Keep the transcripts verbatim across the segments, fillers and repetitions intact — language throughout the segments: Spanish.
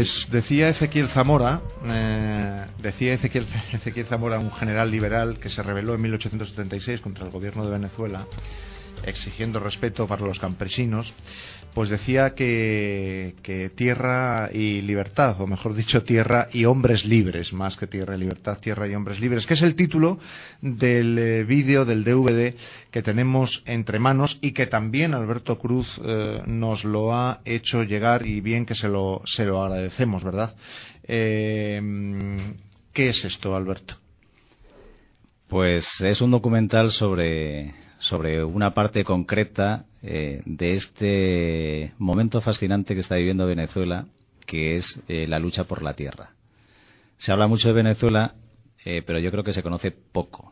Pues decía Ezequiel Zamora, eh, decía Ezequiel, Ezequiel Zamora, un general liberal que se rebeló en mil ochocientos setenta y seis contra el gobierno de Venezuela, exigiendo respeto para los campesinos, pues decía que, que tierra y libertad, o mejor dicho, tierra y hombres libres, más que tierra y libertad, tierra y hombres libres, que es el título del eh, vídeo, del D V D que tenemos entre manos y que también Alberto Cruz eh, nos lo ha hecho llegar, y bien que se lo, se lo agradecemos, ¿verdad? Eh, ¿Qué es esto, Alberto? Pues es un documental sobre... sobre una parte concreta eh, de este momento fascinante que está viviendo Venezuela, que es eh, la lucha por la tierra. Se habla mucho de Venezuela, eh, pero yo creo que se conoce poco.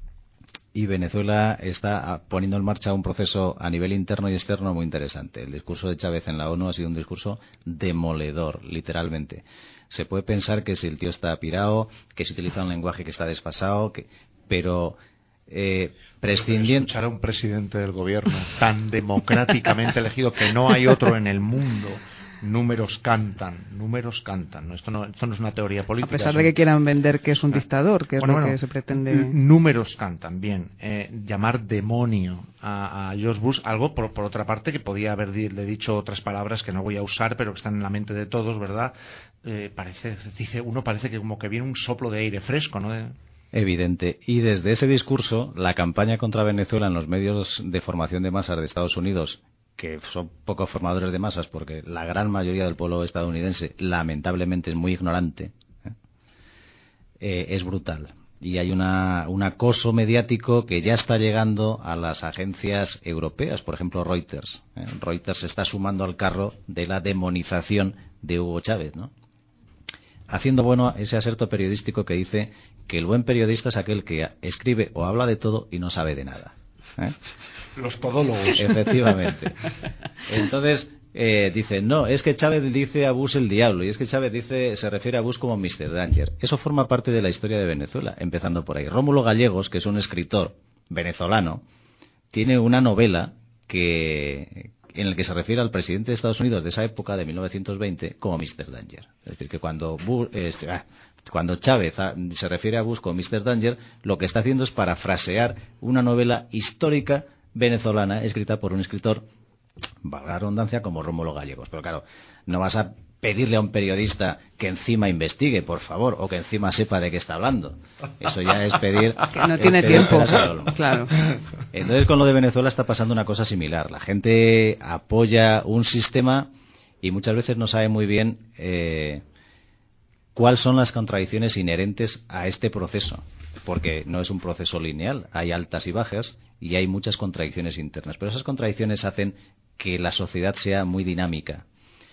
Y Venezuela está poniendo en marcha un proceso a nivel interno y externo muy interesante. El discurso de Chávez en la ONU ha sido un discurso demoledor, literalmente. Se puede pensar que si el tío está pirado, que se utiliza un lenguaje que está desfasado, que... pero... Eh, prescindiendo escuchar a un presidente del gobierno tan democráticamente elegido, que no hay otro en el mundo. Números cantan, números cantan. ¿no? Esto, no, esto no es una teoría política. A pesar de que quieran vender que es un dictador, que es bueno, lo bueno, que se pretende. Números cantan, bien. Eh, llamar demonio a, a George Bush, algo por, por otra parte que podía haberle dicho otras palabras que no voy a usar, pero que están en la mente de todos, ¿verdad? Eh, parece, dice uno, parece que como que viene un soplo de aire fresco, ¿no? De, Evidente. Y desde ese discurso, la campaña contra Venezuela en los medios de formación de masas de Estados Unidos, que son pocos formadores de masas porque la gran mayoría del pueblo estadounidense lamentablemente es muy ignorante, ¿eh? Eh, es brutal. Y hay una, un acoso mediático que ya está llegando a las agencias europeas, por ejemplo Reuters. ¿eh? Reuters se está sumando al carro de la demonización de Hugo Chávez, ¿no? Haciendo bueno ese aserto periodístico que dice que el buen periodista es aquel que escribe o habla de todo y no sabe de nada. ¿eh? Los podólogos. Efectivamente. Entonces, eh, dice, no, es que Chávez dice a Bush el diablo, y es que Chávez dice, se refiere a Bush como mister Danger. Eso forma parte de la historia de Venezuela, empezando por ahí. Rómulo Gallegos, que es un escritor venezolano, tiene una novela que... en el que se refiere al presidente de Estados Unidos de esa época, de mil novecientos veinte, como mister Danger. Es decir, que cuando, Bush, eh, cuando Chávez a, se refiere a Bush como mister Danger, lo que está haciendo es parafrasear una novela histórica venezolana escrita por un escritor, valga la redundancia, como Rómulo Gallegos. Pero claro, no vas a pedirle a un periodista que encima investigue, por favor, o que encima sepa de qué está hablando. Eso ya es pedir... que no tiene tiempo, claro. Entonces, con lo de Venezuela está pasando una cosa similar. La gente apoya un sistema y muchas veces no sabe muy bien eh, cuáles son las contradicciones inherentes a este proceso. Porque no es un proceso lineal, hay altas y bajas y hay muchas contradicciones internas. Pero esas contradicciones hacen que la sociedad sea muy dinámica.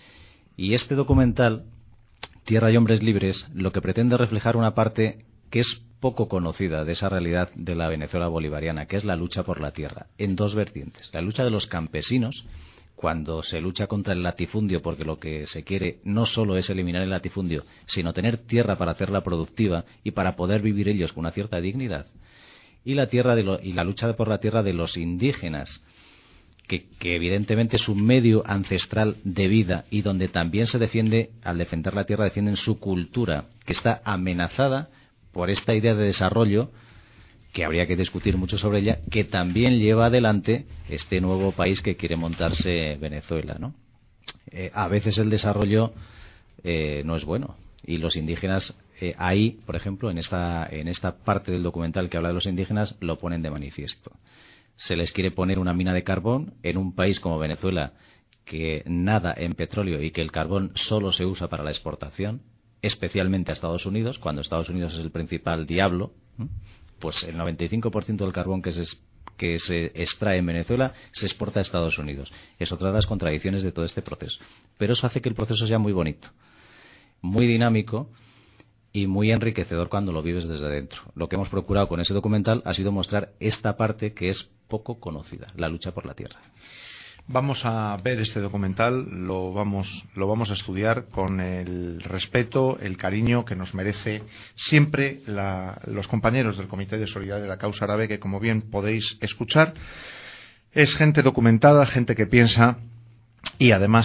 Y este documental, Tierra y Hombres Libres, lo que pretende reflejar una parte que es poco conocida de esa realidad de la Venezuela bolivariana, que es la lucha por la tierra, en dos vertientes. La lucha de los campesinos, cuando se lucha contra el latifundio, porque lo que se quiere no solo es eliminar el latifundio, sino tener tierra para hacerla productiva y para poder vivir ellos con una cierta dignidad. Y la, tierra de lo, y la lucha por la tierra de los indígenas, Que, que evidentemente es un medio ancestral de vida y donde también se defiende, al defender la tierra, defienden su cultura, que está amenazada por esta idea de desarrollo, que habría que discutir mucho sobre ella, que también lleva adelante este nuevo país que quiere montarse Venezuela, ¿no? Eh, a veces el desarrollo eh, no es bueno. Y los indígenas, eh, ahí, por ejemplo, en esta, en esta parte del documental que habla de los indígenas, lo ponen de manifiesto. Se les quiere poner una mina de carbón en un país como Venezuela, que nada en petróleo y que el carbón solo se usa para la exportación, especialmente a Estados Unidos, cuando Estados Unidos es el principal diablo. Pues el noventa y cinco por ciento del carbón que se, que se extrae en Venezuela se exporta a Estados Unidos. Es otra de las contradicciones de todo este proceso. Pero eso hace que el proceso sea muy bonito, muy dinámico y muy enriquecedor cuando lo vives desde dentro. Lo que hemos procurado con ese documental ha sido mostrar esta parte que es poco conocida, la lucha por la tierra. Vamos a ver este documental, lo vamos, lo vamos a estudiar con el respeto, el cariño que nos merece siempre la, los compañeros del Comité de Solidaridad de la Causa Árabe, que, como bien podéis escuchar, es gente documentada, gente que piensa y además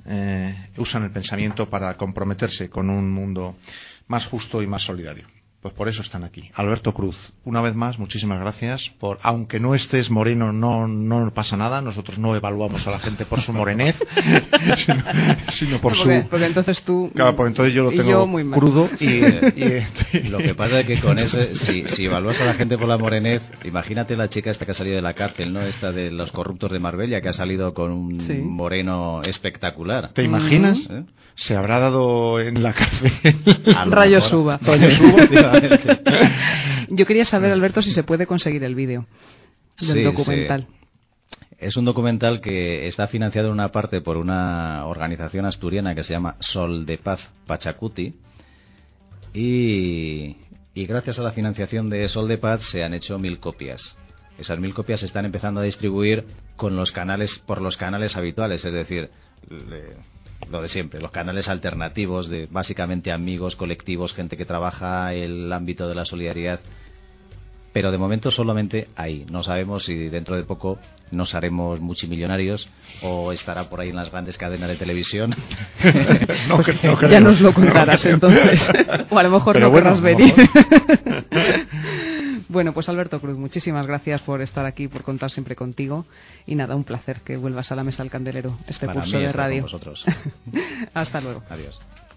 eh, usan el pensamiento para comprometerse con un mundo más justo y más solidario. Pues por eso están aquí. Alberto Cruz, una vez más, muchísimas gracias. Por, aunque no estés moreno, no, no pasa nada. Nosotros no evaluamos a la gente por su morenez, sino, sino por no, porque, su... Porque entonces tú... Claro, porque entonces yo lo tengo yo muy crudo. Y, y, y, lo que pasa es que con ese, si, si evalúas a la gente por la morenez, imagínate la chica esta que ha salido de la cárcel, ¿no? Esta de los corruptos de Marbella, que ha salido con un sí. moreno espectacular. ¿Te imaginas? ¿Eh? Se habrá dado en la cárcel Rayo Suba. Rayo Suba. Yo quería saber, Alberto, si se puede conseguir el vídeo del sí, documental. Sí. Es un documental que está financiado en una parte por una organización asturiana que se llama Sol de Paz Pachacuti y, y gracias a la financiación de Sol de Paz se han hecho mil copias. Esas mil copias se están empezando a distribuir con los canales por los canales habituales, es decir, le, lo de siempre, los canales alternativos de básicamente amigos, colectivos, gente que trabaja el ámbito de la solidaridad, pero de momento solamente ahí. No sabemos si dentro de poco nos haremos multimillonarios o estará por ahí en las grandes cadenas de televisión. no, pues no ya nos lo contarás no entonces, o a lo mejor pero no bueno, querrás venir. Bueno, pues Alberto Cruz, muchísimas gracias por estar aquí, por contar siempre contigo. Y nada, un placer que vuelvas a la Mesa del Candelero, este Para curso mí de radio. Con vosotros. Hasta luego. Adiós.